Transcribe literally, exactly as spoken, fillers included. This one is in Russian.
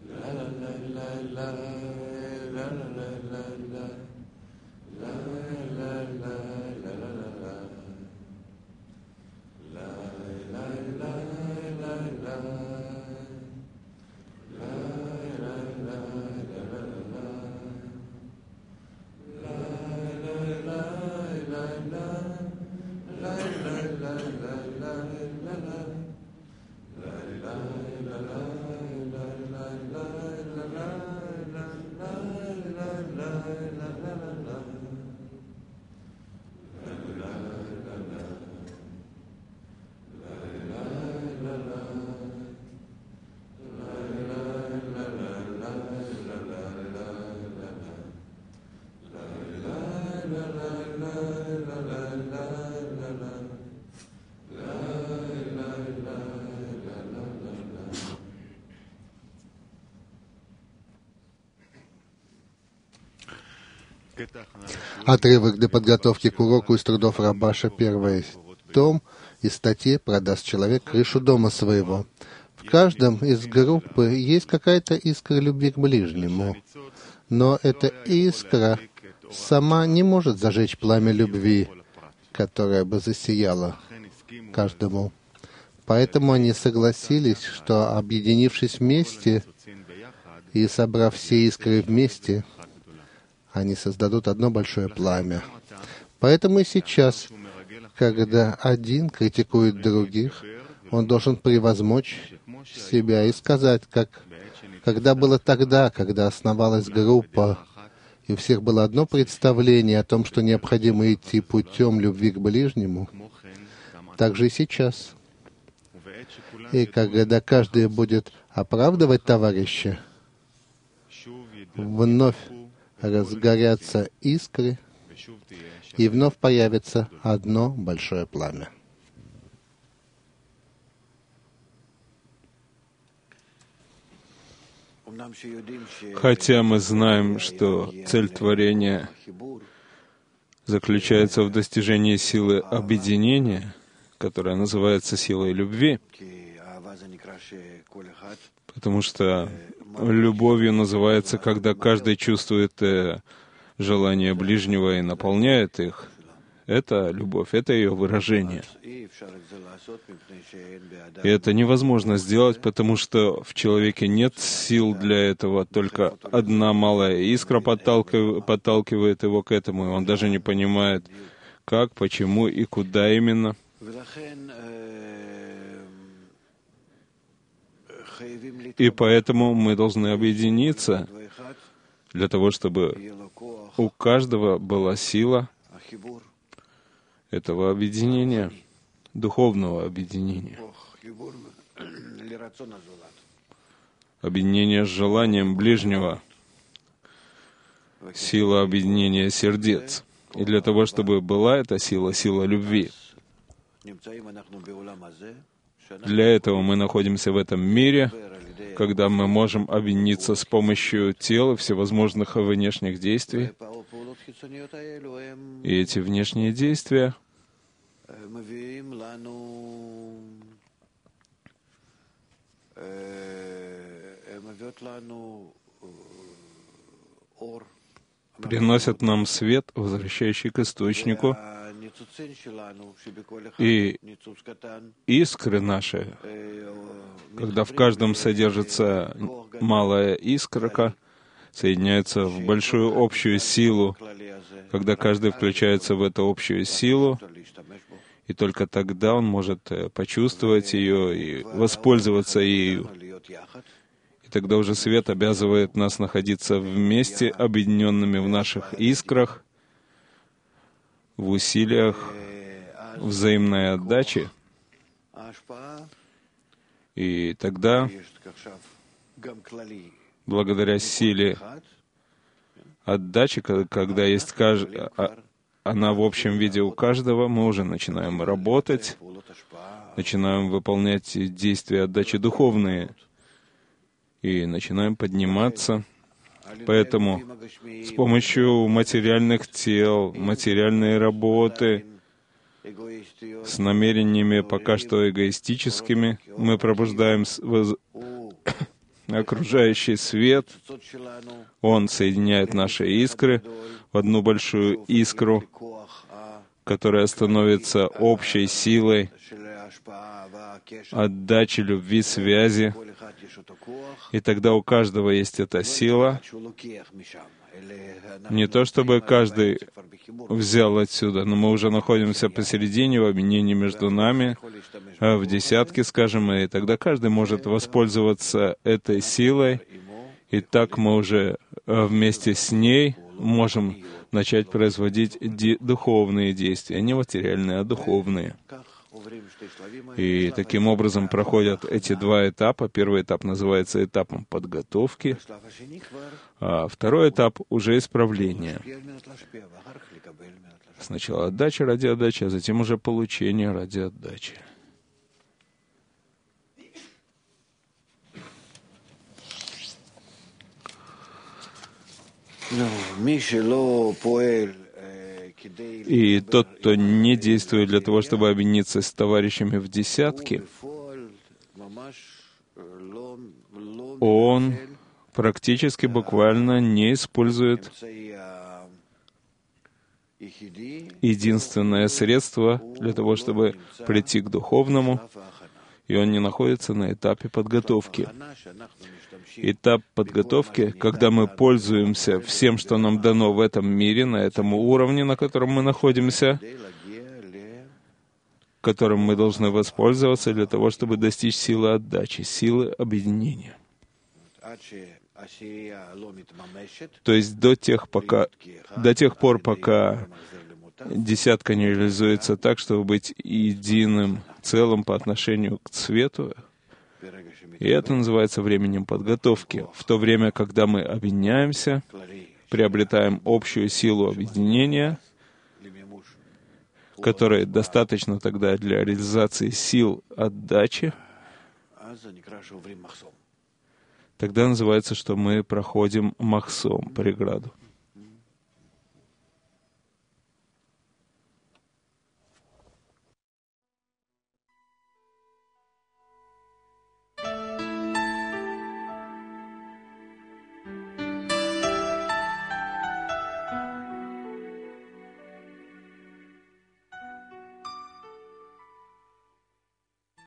Отрывок для подготовки к уроку из трудов Рабаша, первый том из статьи «Продаст человек крышу дома своего». В каждом из группы есть какая-то искра любви к ближнему, но эта искра сама не может зажечь пламя любви, которое бы засияло каждому. Поэтому они согласились, что, объединившись вместе и собрав все искры вместе, они создадут одно большое пламя. Поэтому и сейчас, когда один критикует других, он должен превозмочь себя и сказать, как когда было тогда, когда основалась группа, и у всех было одно представление о том, что необходимо идти путем любви к ближнему, так же и сейчас. И когда каждый будет оправдывать товарища, вновь разгорятся искры, и вновь появится одно большое пламя. Хотя мы знаем, что цель творения заключается в достижении силы объединения, которая называется силой любви, потому что любовью называется, когда каждый чувствует э, желание ближнего и наполняет их. Это любовь, это ее выражение. И это невозможно сделать, потому что в человеке нет сил для этого, только одна малая искра подталкивает, подталкивает его к этому, и он даже не понимает, как, почему и куда именно. И поэтому мы должны объединиться для того, чтобы у каждого была сила этого объединения, духовного объединения, объединения с желанием ближнего, сила объединения сердец. И для того, чтобы была эта сила, сила любви, для этого мы находимся в этом мире, когда мы можем объединиться с помощью тел и всевозможных внешних действий. И эти внешние действия приносят нам свет, возвращающий к источнику, и искры наши, когда в каждом содержится малая искорка, соединяются в большую общую силу, когда каждый включается в эту общую силу, и только тогда он может почувствовать ее и воспользоваться ею. И тогда уже свет обязывает нас находиться вместе, объединенными в наших искрах, в усилиях взаимной отдачи. И тогда, благодаря силе отдачи, когда есть кажд... она в общем виде у каждого, мы уже начинаем работать, начинаем выполнять действия отдачи духовные и начинаем подниматься. Поэтому с помощью материальных тел, материальной работы, с намерениями пока что эгоистическими, мы пробуждаем, воз... окружающий свет, он соединяет наши искры в одну большую искру, которая становится общей силой отдачи, любви, связи. И тогда у каждого есть эта сила. Не то чтобы каждый взял отсюда, но мы уже находимся посередине, в объединении между нами, в десятке, скажем, и тогда каждый может воспользоваться этой силой, и так мы уже вместе с ней можем начать производить де- духовные действия, не материальные, а духовные. И таким образом проходят эти два этапа. Первый этап называется этапом подготовки, а второй этап уже исправления. Сначала отдача ради отдачи, а затем уже получение ради отдачи. И тот, кто не действует для того, чтобы объединиться с товарищами в десятке, он практически буквально не использует единственное средство для того, чтобы прийти к духовному, и он не находится на этапе подготовки. Этап подготовки, когда мы пользуемся всем, что нам дано в этом мире, на этом уровне, на котором мы находимся, которым мы должны воспользоваться для того, чтобы достичь силы отдачи, силы объединения. То есть до тех, пока, до тех пор, пока десятка не реализуется так, чтобы быть единым целым по отношению к цвету, и это называется временем подготовки. В то время, когда мы объединяемся, приобретаем общую силу объединения, которая достаточно тогда для реализации сил отдачи, тогда называется, что мы проходим махсом, преграду.